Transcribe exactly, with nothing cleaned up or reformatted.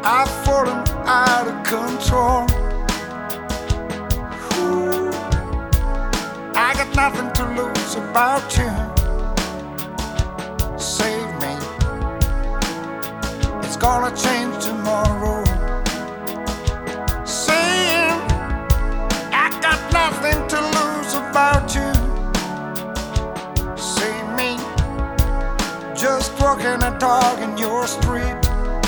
I've fallen out of control. Ooh, I got nothing to lose about you. Save me. It's gonna change tomorrow. Saying I got nothing to lose about you. Save me. Just walking a dog in your